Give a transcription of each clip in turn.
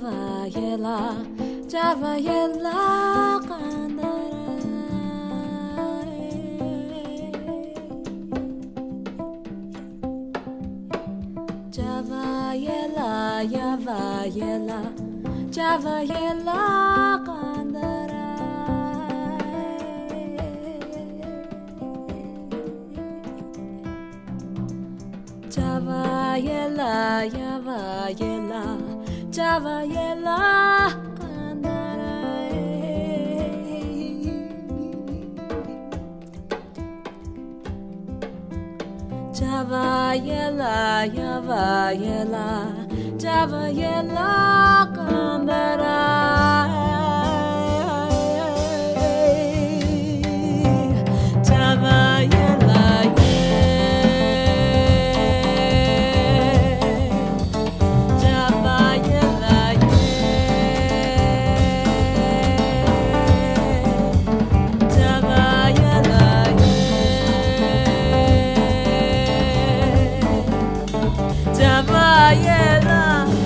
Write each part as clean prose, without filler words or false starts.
Java yela kandara Java yela Java yela kandara Java yela Java yela Java yela Java yela kandara Java yela Java yela Java yela Java yela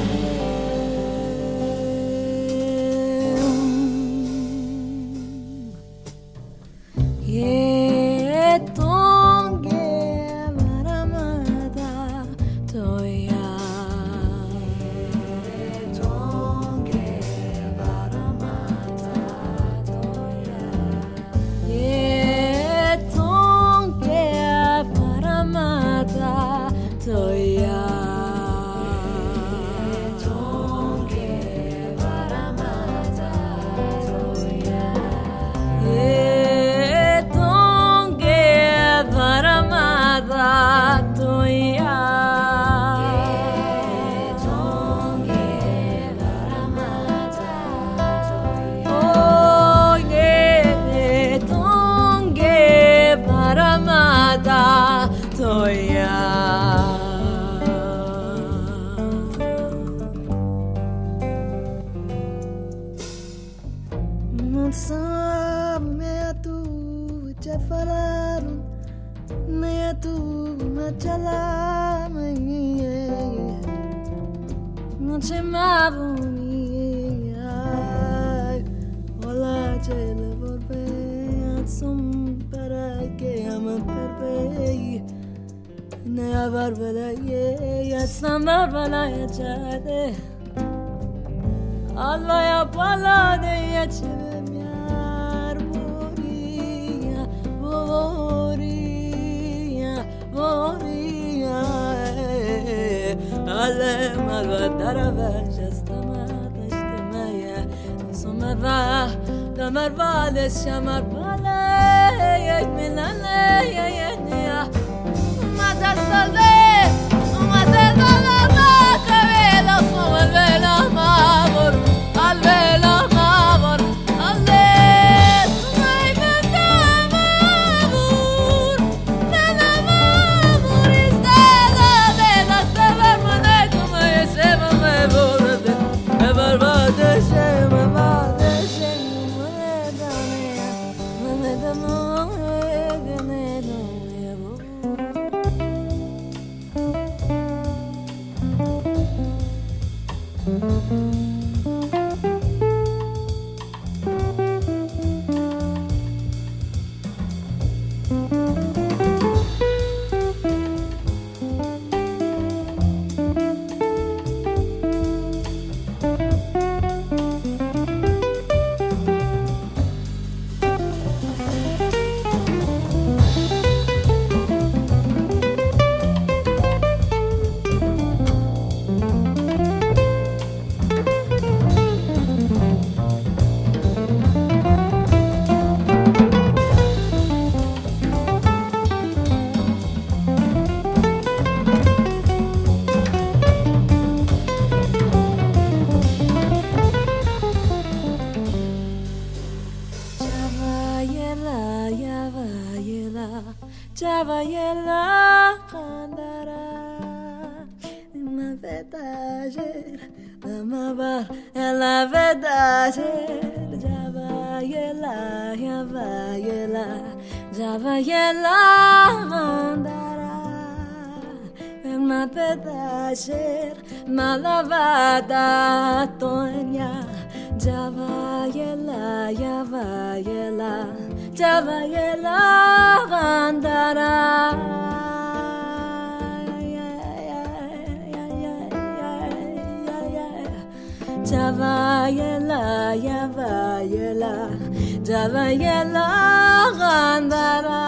Ye tonge varamada toya tonge varamada toya Ye tonge varamada toya Non c'è mai Ola cele vorbe Atsum para che ama per pei Ne avarbala ye Yasamarbala ya chade Allah ya pala de ya cheve miar Voria Ale malvadara vajastamata ishtemaya Somava damarvale shamarvale Yekminale yekniya Madasale Madasale Makavela Somalvela mavor Alvela mavor Ale Java yela kandara Ma vetager Damabar ela vetager Java yela Java yela mandara Ma vetager Ma lavada toy Java yela yava yela Java yela gandara Java yela yava yela Java yela gandara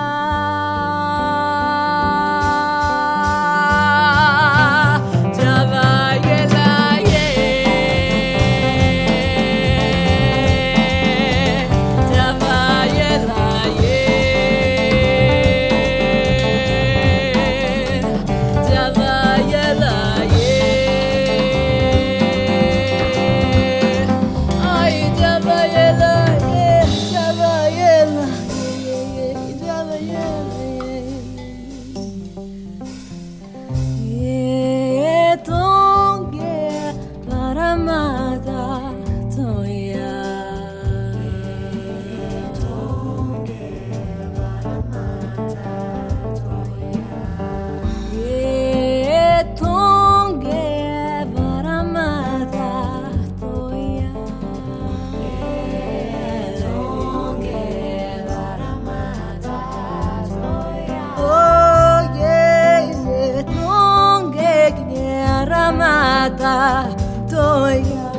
Toya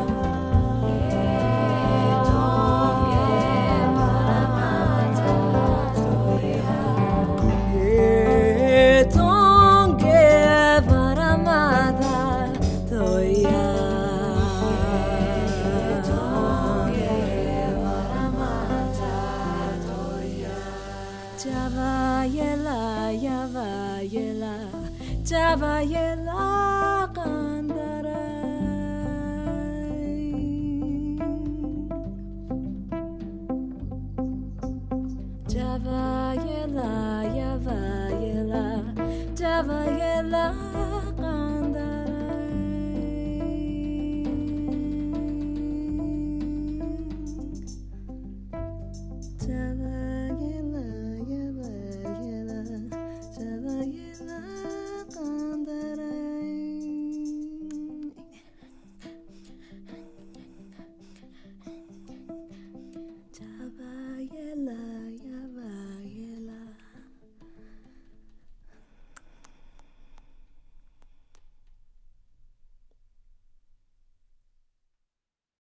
Java yela yava yela Java yela